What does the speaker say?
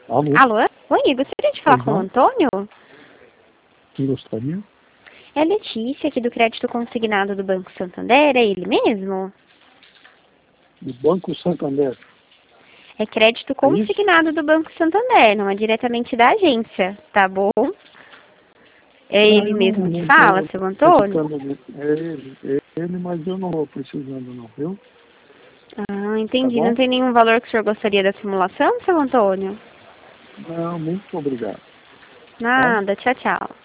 Alô? Alô? Oi, gostaria de falar com o Antônio? Quem gostaria? É Letícia, aqui do Crédito Consignado do Banco Santander, é ele mesmo? Do Banco Santander. É crédito consignado do Banco Santander, não é diretamente da agência, tá bom? É Não, ele eu mesmo que não fala, seu Antônio? É ele, mas eu não estou precisando não, viu? Ah, Tá entendi. Não bom? tem nenhum valor que o senhor gostaria da simulação, seu Antônio? Não, muito obrigado. Tá? Nada, tchau, tchau.